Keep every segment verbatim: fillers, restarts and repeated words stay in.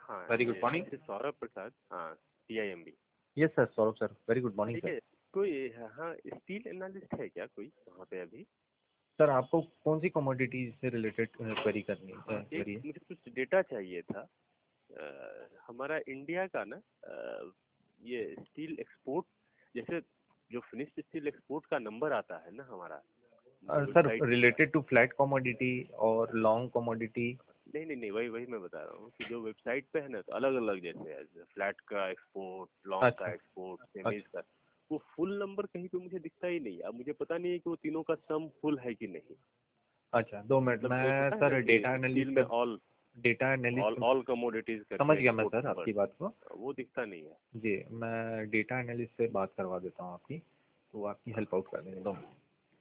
हाँ, very good morning. ये सौरभ प्रसाद, हाँ, C I M B. Yes sir, Saurabh sir, very good morning sir. देखिए, कोई हाँ स्टील एनालिस्ट है क्या कोई वहाँ पे अभी? सर आपको कौन सी कमोडिटी से रिलेटेड क्वेरी करनी हाँ, है? एक क्वेरी है मुझे कुछ डेटा चाहिए था। अ, हमारा इंडिया का ना अ, ये स्टील एक्सपोर्ट, जैसे जो फिनिश्ड स्टील एक्सपोर्ट का नंबर आता है ना हमारा अ, सर वेबसाइट पे। रिलेटेड टू फ्लैट कमोडिटी और लॉन्ग कमोडिटी। नहीं नहीं नहीं, वही वही मैं बता रहा हूँ कि जो वेबसाइट पे है ना, तो अलग अलग जैसे फ्लैट का एक्सपोर्ट, लॉन्ग का अच्छा एक्सपोर्ट, सेमीज अच्छा का, वो फुल नंबर कहीं पे मुझे दिखता ही नहीं। अब मुझे पता नहीं है कि वो तीनों का सम फुल है कि नहीं। अच्छा, दो मिनट, मतलब एक मैं होता है ना सर कि डेटा स्टील एनालिस्ट में से all data all analyst all commodities समझ करके गया मैं एक्सपोर्ट सर नंबर, आपकी बात को। वो दिखता नहीं है। जी, मैं डेटा एनालिस्ट से बात करवा देता हूँ आपकी, तो वो आपकी हेल्प आउट कर देंगे। दो मिनट।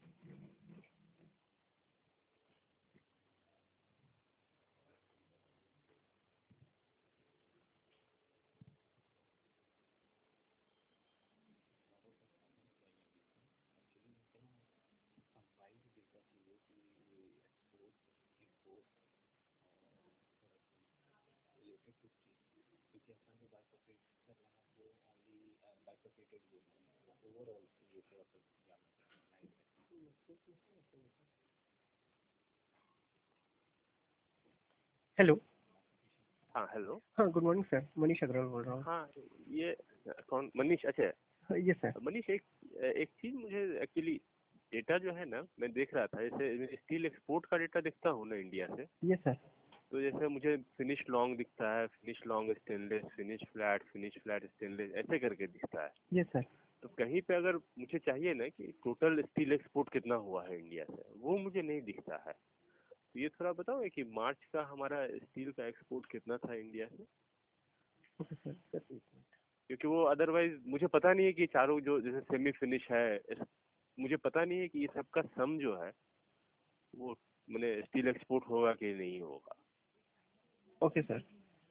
हेलो। हाँ हेलो। हाँ, good morning sir, Manish Agarwal बोल रहा हूँ। हाँ, ये कौन? मनीष? अच्छा यस सर। मनीष, एक एक चीज मुझे एक्चुअली, डेटा जो है ना मैं देख रहा था, जैसे स्टील एक्सपोर्ट का डेटा देखता हूँ ना इंडिया से, यस सर। तो जैसे मुझे फिनिश लॉन्ग दिखता है, finish long stainless, finish flat, finish flat stainless, ऐसे करके दिखता है। Yes sir. तो कहीं पे अगर मुझे चाहिए ना कि टोटल स्टील एक्सपोर्ट कितना हुआ है इंडिया से, वो मुझे नहीं दिखता है। तो ये थोड़ा बताओगे कि मार्च का हमारा स्टील का एक्सपोर्ट कितना था इंडिया से? ओके सर, सर क्योंकि वो अदरवाइज मुझे पता नहीं है कि चारों जो जैसे सेमी फिनिश है, इस- मुझे पता नहीं है कि ये सबका सम जो है वो मैंने स्टील एक्सपोर्ट होगा कि नहीं होगा, ओके सर।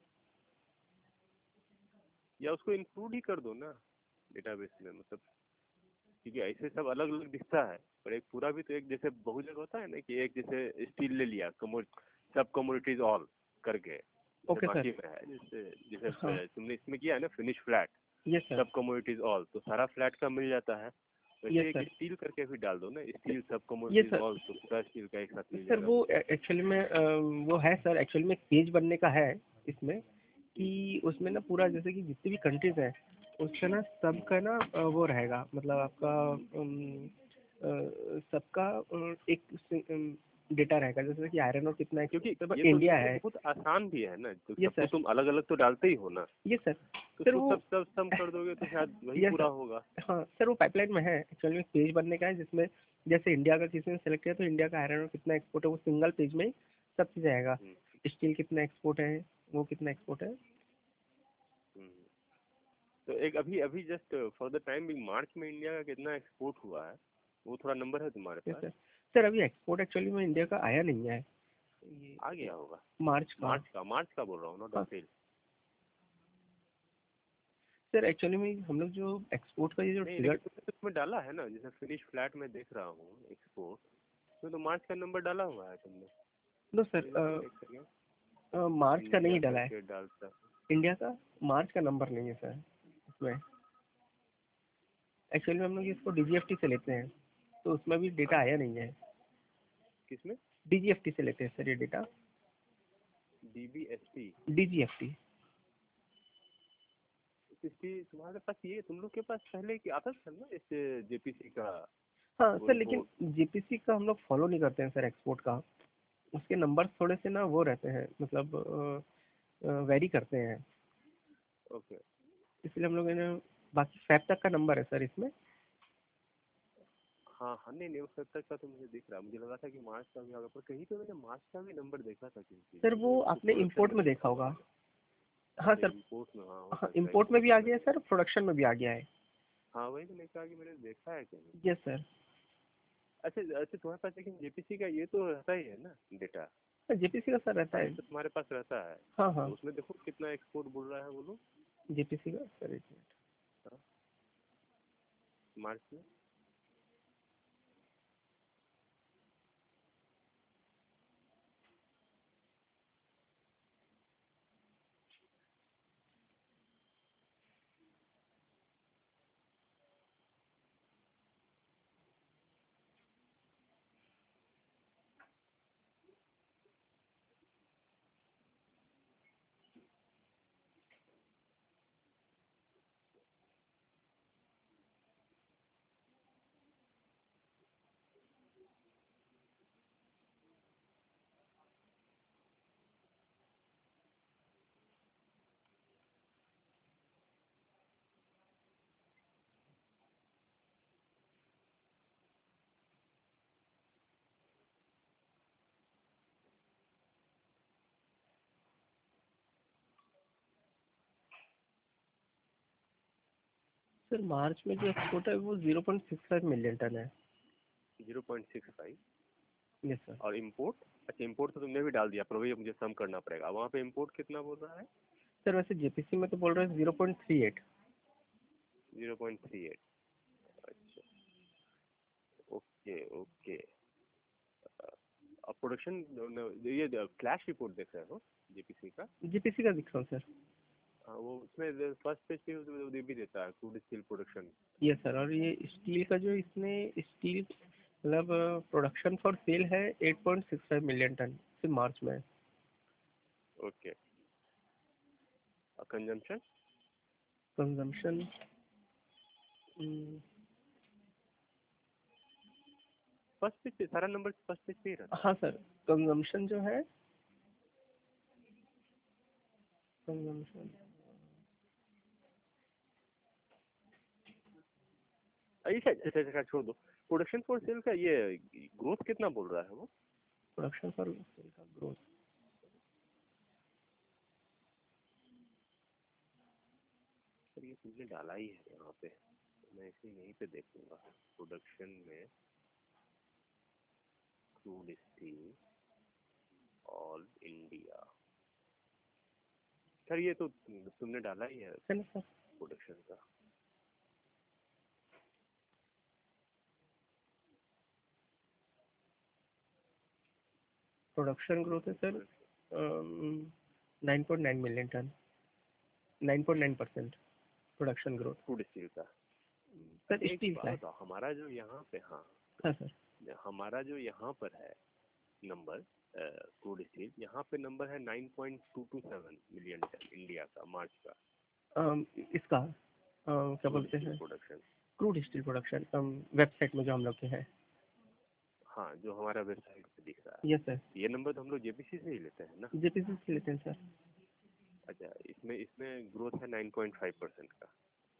या उसको इंक्लूड ही कर दो ना डेटाबेस में, मतलब क्योंकि ऐसे सब अलग अलग दिखता है, पर एक पूरा भी तो, एक जैसे बहुत जगह होता है ना कि एक जैसे स्टील ले लिया कमो सब कमोडिटीज ऑल करके, जैसे ओके सर। बाकी में है, जैसे हाँ। जैसे तुमने इसमें किया है ना फिनिश फ्लैट, यस सर। सब कमोडिटीज ऑल, तो सारा फ्लैट का मिल जाता है। वैसे यस एक सर। स्टील करके भी डाल दो ना, स्टील सब यस कमोडिटीज सर। ऑल, तो पूरा स्टील का एक साथ मिल सर जाएगा वो मुझे। एक्चुअली में अ, वो है सर, एक्चुअली में पेज बनने का है इसमें, हम्म, कि उसमें ना पूरा जैसे कि जितनी भी कंट्रीज है उसका ना सबका ना अ, वो रहेगा, मतलब आपका अम, अ, सबका अ, एक डेटा रहेगा, जैसे कि आयरन और कितना क्योंकि एक्सपोर्ट ये तो ये इंडिया तो है। बहुत आसान भी है ना, तो यस सबको सर। तुम अलग अलग तो डालते ही हो ना, यस सर। तो सर उसको वो सब सब सम कर दोगे तो शायद वही यस पूरा सर। होगा। हाँ सर, वो पाइपलाइन में है, एक्चुअली में पेज बनने का है, जिसमें जैसे इंडिया का किसी ने सेलेक्ट किया तो इंडिया का आयरन और कितना एक्सपोर्ट है वो सिंगल पेज में ही सब चीज़ आएगा। हम्म, स्टील कितना एक्सपोर्ट है, वो कितना एक्सपोर्ट है। हम्म। तो एक अभी अभी just for the time being मार्च में इंडिया का कितना एक्सपोर्ट हुआ है, वो थोड़ा नंबर है तुम्हारे यस पास? सर। सर अभी एक्सपोर्ट एक्चुअली में इंडिया का आया नहीं है, आ ये गया होगा। मार्च का। मार्च का मार्च का बोल रहा हूँ, नॉट हाँ अप्रैल। सर, एक्चुअली में हम लोग जो एक्सपोर्ट का ये जो नहीं, फिगर। लेकिन तुमने तो उसमें डाला है ना, जैसे फिनिश फ्लैट में देख रहा हूँ एक्सपोर्ट, उसमें तो मार्च का नंबर डाला हुआ है तुमने। नो सर, एक बार चेक करिए, मार्च का इंडिया नहीं डाला है। करके डालता। इंडिया का मार्च का नंबर नहीं है सर इसमें। एक्चुअली में हम लोग इसको डीजीएफटी से लेते हैं, तो उसमें भी डेटा हाँ, आया नहीं है। किसमें? डीजीएफटी से लेते हैं सर ये data. D B S T? DGFT. किसकी तुम्हारे पास, ये तुम लोग के पास पहले की आता था ना इस जे पी सी का हाँ वो सर, लेकिन रिपोर्ट? जेपीसी का हम लोग फॉलो नहीं करते हैं सर एक्सपोर्ट का। उसके नंबर्स थोड़े से ना वो रहते हैं, मतलब वेरी करते हैं, ओके। इसलिए हम लोग ने बाकी फैब तक का नंबर है सर इसमें। हाँ हाँ, नहीं नहीं, उस हद तक का तो मुझे दिख रहा है, मुझे लगा था कि मार्च का भी होगा, पर कहीं पे मैंने मार्च का भी नंबर देखा था किसी चीज सर में, वो वो तो आपने प्रोडक्शन इंपोर्ट में में देखा देखा होगा। होगा। हाँ अच्छा, सर। इम्पोर्ट में, हाँ हो हाँ, सकता है इंपोर्ट में इम्पोर्ट भी आ में गया है देख। सर, प्रोडक्शन में भी आ गया है। हाँ वही तो मैं कहा कि मैंने देखा है कहीं। Yes sir. अच्छा अच्छा, तुम्हारे पास लेकिन जे पी सी का ये तो रहता ही है ना डेटा? जेपीसी का सर रहता है। फाइल तो तुम्हारे पास रहता है, हाँ हाँ। तो उसमें देखो कितना एक्सपोर्ट बोल रहा है वो लोग। जेपीसी का सर, एक मिनट। हाँ, मार्च में। सर मार्च में जो एक्सपोर्ट है वो zero point six five million ton है। Zero point six five. Yes sir. और इम्पोर्ट? अच्छा, इम्पोर्ट तो तुमने भी डाल दिया, पर वही मुझे सम करना पड़ेगा। वहाँ पे इम्पोर्ट कितना बोल रहा है? सर वैसे जेपीसी में तो बोल रहे हैं zero point three eight. Zero point three eight. अच्छा, ओके ओके। अब प्रोडक्शन, ये फ्लैश रिपोर्ट देख रहे हो जेपीसी का? जेपीसी का दिख रहा हूँ सर। हाँ, वो उसमें फर्स्ट पेज पे वो दे भी देता है crude steel production. Yes sir. और ये स्टील का जो इसमें स्टील मतलब प्रोडक्शन फॉर सेल है eight point six five million ton सिर्फ मार्च में। Okay. Consumption? Consumption first page पे सारा नंबर फर्स्ट पेज पे ही रहता हाँ सर। कंजम्पशन जो है कंजम्पशन है। अच्छा अच्छा अच्छा, छोड़ दो। प्रोडक्शन फॉर सेल का ये ग्रोथ कितना बोल रहा है वो? प्रोडक्शन फॉर सेल का ग्रोथ सर ये तुमने डाला ही है यहाँ पे, मैं इसे यहीं पे देखूंगा। प्रोडक्शन में crude steel all India. Sir ये तो तुमने डाला ही है है ना सर। प्रोडक्शन का। प्रोडक्शन ग्रोथ है sir nine point nine million ton, nine point nine percent production growth. Crude steel का। सर अच्छा एक स्टील का बात है। बताओ, हमारा जो यहाँ पे, हाँ हाँ सर। हमारा जो यहाँ पर है नंबर क्रूड स्टील, यहाँ पे नंबर है nine point two two seven million ton India का मार्च का अम, इसका अम, क्या क्रूड बोलते स्टील हैं production. Crude steel production website में जो हम लोग के है। हाँ, जो हमारा वेबसाइट पे दिख रहा है। Yes sir. ये नंबर तो हम लोग जेपीसी से ही लेते हैं ना? जेपीसी से लेते हैं सर। अच्छा, इसमें इसमें ग्रोथ है नाइन पॉइंट फाइव परसेंट का।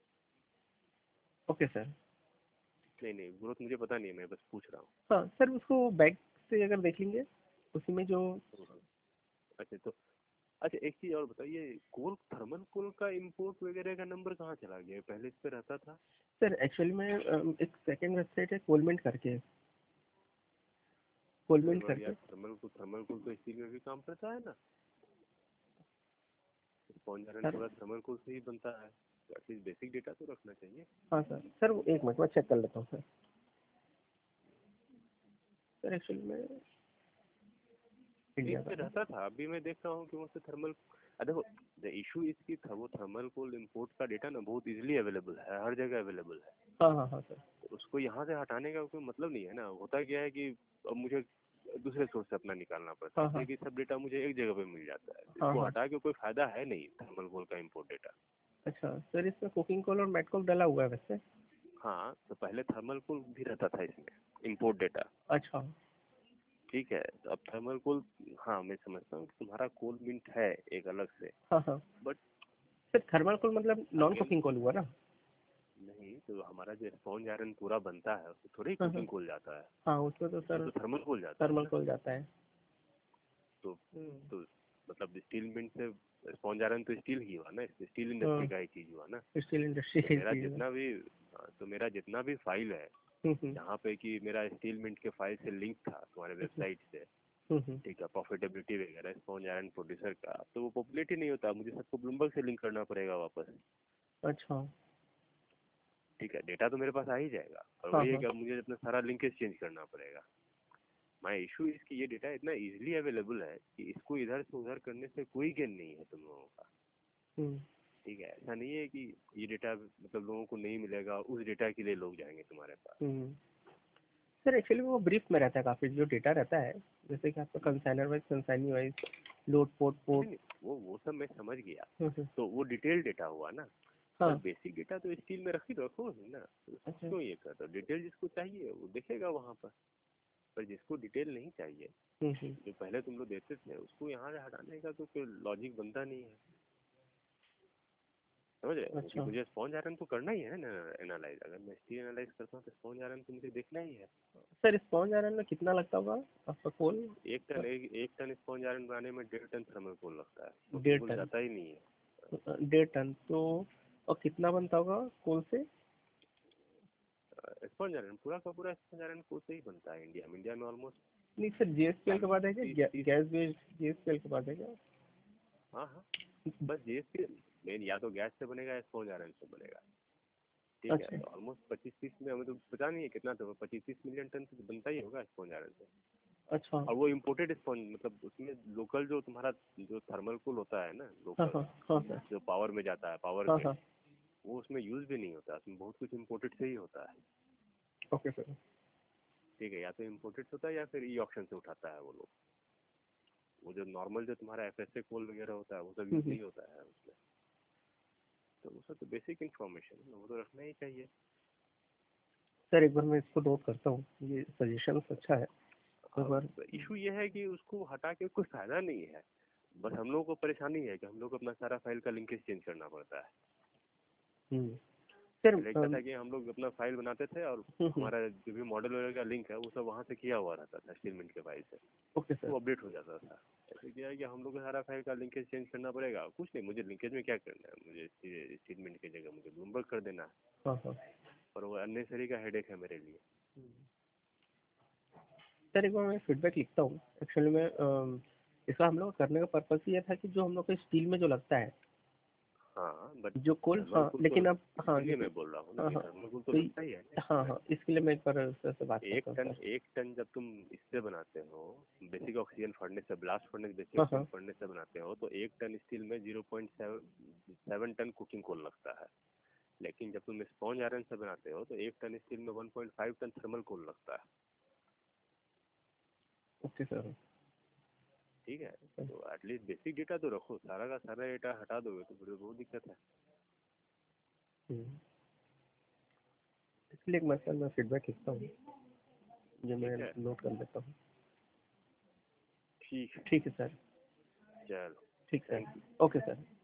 Okay sir. नहीं नहीं, ग्रोथ मुझे पता नहीं है, मैं बस पूछ रहा हूँ। हाँ सर उसको बैक से अगर देख लेंगे उसी में जो अच्छा तो, अच्छा एक चीज और बताइए, कोल, थर्मल कोल का इंपोर्ट वगैरह का नंबर कहाँ चला गया? पहले इस पे रहता था। सर एक्चुअली में अम, एक सेकेंड वेबसाइट है कोलमेंट करके, कोलमेंट पर यार करके। थर्मल को थर्मल कोल तो स्टील में भी काम करता है ना? स्पॉन्ज आयरन सर पूरा थर्मल कोल से ही बनता है, तो एटलीस्ट बेसिक डेटा तो रखना चाहिए। हाँ सर। सर वो एक मिनट में चेक कर लेता हूँ सर। सर एक्चुअली में इस इंडिया पे का है। रहता था, अभी मैं देख रहा हूँ कि वहाँ से थर्मल, देखो द इशू इसकी था, वो थर्मल कोल इम्पोर्ट का डेटा ना बहुत इजीली अवेलेबल है, हर जगह अवेलेबल है। हाँ हाँ हाँ सर। तो उसको यहाँ से हटाने का कोई मतलब नहीं है ना। होता क्या है कि अब मुझे दूसरे सोर्स से अपना निकालना पड़ता हाँ है, हाँ कि सब डेटा मुझे एक जगह पे मिल जाता है। हाँ इसको हाँ। हटा के कोई फायदा है नहीं थर्मल कोल का इम्पोर्ट डेटा। अच्छा सर इसमें कुकिंग कोल और मेट कोल डाला हुआ है वैसे। हाँ, तो पहले थर्मल कोल भी रहता था इसमें इम्पोर्ट डेटा। अच्छा। ठीक है, तो अब थर्मल कोल, हाँ मैं समझता हूँ कि तुम्हारा कोल मिंट है एक अलग से, हाँ हाँ। बट सर थर्मल कोल मतलब नॉन अगेन, कुकिंग कोल हुआ ना। नहीं तो हमारा जो स्पॉन्ज आयरन पूरा बनता है उसमें थोड़ी हाँ हाँ कुकिंग कोल जाता है, हाँ उसमें तो उसमें सर तो थर्मल कोल जाता है थर्मल ना। कोल जाता है। तो हम्म, तो मतलब स्टील मिंट से स्पॉन्ज आयरन तो स्टील ही हुआ ना, स्टील इंडस्ट्री हाँ का ही चीज हुआ ना। स्टील इंडस्ट्री तो की मेरा चीज़ है। जितना भी, हाँ, तो मेरा जितना भी फाइल है हम्म हम्म जहाँ पे कि मेरा स्टील मिंट के फाइल से लिंक था तुम्हारे हम्म वेबसाइट से, हम्म, हम्म। ठीक है, प्रॉफिटेबिलिटी वगैरह स्पॉन्ज आयरन प्रोड्यूसर का, तो वो पॉपुलेट ही नहीं होता, मुझे सबको ब्लूमबर्ग से लिंक करना पड़ेगा वापस। अच्छा। ठीक है, डेटा तो मेरे पास आ ही जाएगा, और हाँ वही है हाँ। कि अब मुझे अपना सारा लिंकेज चेंज करना पड़ेगा। माई इशू इसकी, ये डेटा इतना इजीली अवेलेबल है कि इसको इधर से उधर करने से कोई गेन नहीं है तुम लोगों का। हम्म ठीक है, ऐसा नहीं है कि ये डेटा मतलब लोगों को नहीं मिलेगा, उस डेटा के लिए लोग जाएंगे तुम्हारे पास। हम्म। सर एक्चुअली वो ब्रीफ में रहता है काफ़ी जो डेटा रहता है, जैसे कि आपका consignor wise consignee wise load port port. नहीं नहीं, वो वो सब मैं समझ गया। हम्म हम्म, तो वो डिटेल डेटा हुआ ना, पर हाँ। बेसिक डेटा तो स्टील में रखी रखो ही ना, तो अच्छा। क्यों ये कर रहे हो? डिटेल जिसको चाहिए वो देखेगा वहाँ पर पर जिसको डिटेल नहीं चाहिए, हम्म हम्म, जो पहले तुम लोग देते थे, उसको यहाँ से हटाने का तो कोई लॉजिक बनता नहीं है। समझ रहे हो? क्योंकि अच्छा। मुझे स्पॉन्ज आयरन तो करना ही है ना एनालाइज, अगर मैं स्टील एनालाइज करता हूँ तो स्पॉन्ज आयरन तो मुझे देखना ही है। सर स्पॉन्ज आयरन में कितना लगता होगा आपका कोल? एक टन एक, एक टन स्पॉन्ज आयरन बनाने में डेढ़ टन थर्मल कोल लगता है, डेढ़ पॉसिबल टन जाता ही नहीं है। डेढ़ टन तो और कितना बनता होगा कोल से? स्पॉन्ज आयरन पूरा का पूरा स्पॉन्ज आयरन कोल से ही बनता है इंडिया में। इंडिया में ऑलमोस्ट नहीं सर, जीएसपीएल के बाद है क्या, तीस गैस बेस्ड जीएसपीएल के बाद है क्या? हाँ हाँ, बस जीएसपी मेन या तो गैस से बनेगा या स्पॉन्ज आयरन से बनेगा, ठीक है। अच्छा तो ऑलमोस्ट पच्चीस तीस में, हमें तो पता नहीं है कितना, तो पच्चीस तीस मिलियन टन तो बनता ही होगा स्पॉन्ज आयरन से। अच्छा। और वो इम्पोर्टेड स्पॉन्ज, मतलब उसमें लोकल जो तुम्हारा जो थर्मल कूल होता है ना हाँ लोकल, हाँ हाँ सर। जो पावर में जाता है, पावर हाँ ग्रिड, हाँ। वो उसमें यूज भी नहीं होता, उसमें बहुत कुछ इम्पोर्टेड से ही होता है, ओके सर। ठीक है। या तो इम्पोर्टेड होता है या फिर ई ऑप्शन से उठाता है वो लोग। वो जो नॉर्मल जो तुम्हारा एफ एस ए कोल वगैरह होता है वो सब यूज नहीं होता है उसमें। तो वो सब तो बेसिक इन्फॉर्मेशन है, वो तो रखना ही चाहिए। सर एक बार मैं इसको नोट करता हूँ, ये सजेशन अच्छा है। एक बार अब इशू ये है कि उसको हटा के कोई फायदा नहीं है, बस हम लोगों को परेशानी है कि हम लोग को अपना सारा फाइल का लिंकेज चेंज करना पड़ता है। हम्म, सर पहले क्या था कि हम लोग अपना फाइल बनाते थे और हम्म, हम्म, हमारा जो भी मॉडल वगैरह का लिंक है वो सब वहाँ से किया हुआ रहता था स्टेटमेंट के फाइल से, ओके सर। वो अपडेट हो जाता था। ऐसे क्या है कि हम लोग को सारा फाइल का लिंकेज चेंज करना पड़ेगा। कुछ नहीं, मुझे लिंकेज में क्या करना है, मुझे स्टेटमेंट की जगह मुझे ब्लूमबर्ग कर देना है, हाँ हाँ। और वो अननेसरी का हेडेक है मेरे लिए। सर एक बार मैं फीडबैक लिखता हूँ। एक्चुअली में अम, इसका हम लोग करने का पर्पस ये था कि जो हम लोग को स्टील में जो लगता है, हाँ बट जो कोल, थर्मल हाँ कूल तो, लेकिन अब, हाँ इसीलिए लेकिन, मैं बोल रहा हूँ ना हाँ कि हाँ, थर्मल कूल तो तो लगता ही है ये- हाँ इसमें। हाँ, इसके लिए मैं एक बार सर से बात एक करता हूँ टन सर। एक टन जब तुम इससे बनाते हो, बेसिक ऑक्सीजन फर्नेस से, ब्लास्ट फर्नेस बेसिक हाँ ऑक्सीजन हाँ। फर्नेस से बनाते हो, तो एक टन स्टील में zero point seven seven ton coking coal लगता है। लेकिन जब तुम स्पॉन्ज आयरन से बनाते हो तो एक टन स्टील में one point five ton thermal coal लगता है, ओके सर। ठीक है। तो एटलीस्ट बेसिक डेटा तो रखो, सारा का सारा डेटा हटा दोगे तो फिर बहुत दिक्कत है। हम्म, इसलिए एक मैं सर मैं फीडबैक लिखता हूँ, जो मैं ठीक है, नोट कर लेता हूँ। ठीक है, ठीक है सर। चलो, ठीक sir. Thank you. Okay sir.